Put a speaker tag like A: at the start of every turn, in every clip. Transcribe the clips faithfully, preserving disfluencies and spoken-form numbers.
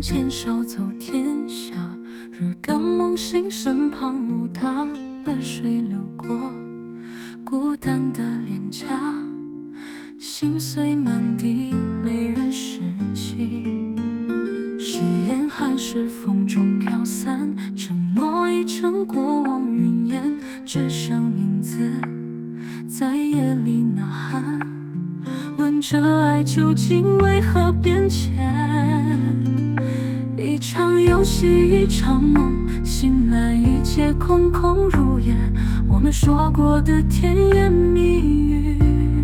A: 牵手走天下，日刚梦醒，身旁无他，泪水流过孤单的脸颊，心碎满地，没人拾起。誓言还是风中飘散，承诺已成过往云烟，只剩影子在夜里呐喊。问这爱究竟为何变迁？一场游戏，一场梦，醒来一切空空如也。我们说过的甜言蜜语，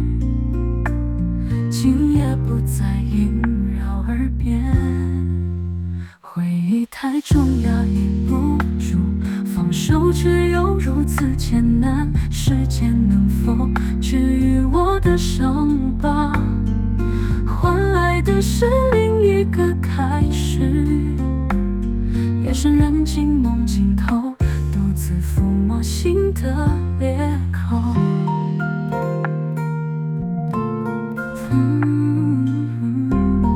A: 今夜不再萦绕耳边。回忆太重，压抑不住，放手却又如此艰难。时间能否治愈我的伤疤？换来的是另一个开始。夜深人静，梦尽头，独自抚摸心的裂口。嗯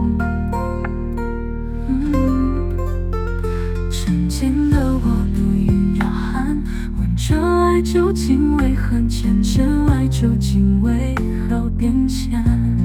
A: 嗯沉静的我独饮着汗，问这爱究竟为何牵？这爱究竟为何变迁？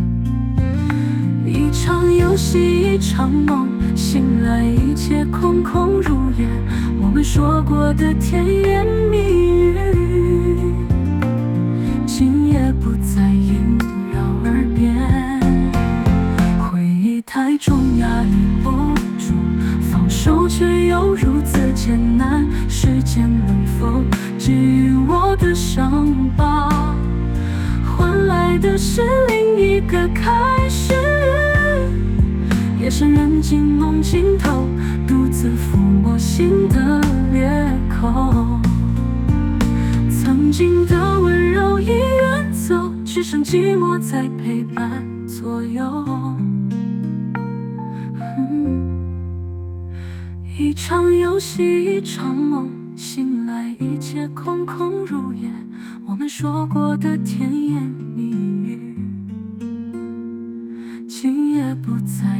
A: 一场游戏，一场梦，醒来一切空空如也。我们说过的甜言蜜语，今夜不再萦绕耳边。回忆太重，压抑不住，放手却又如此艰难。时间能否治愈我的伤疤？换来的是另一个开始。夜深人静，梦尽头，独自抚摸心的裂口。曾经的温柔已远走，只剩寂寞在陪伴左右。嗯、一场游戏，一场梦，醒来一切空空如也。我们说过的甜言蜜语，今夜不再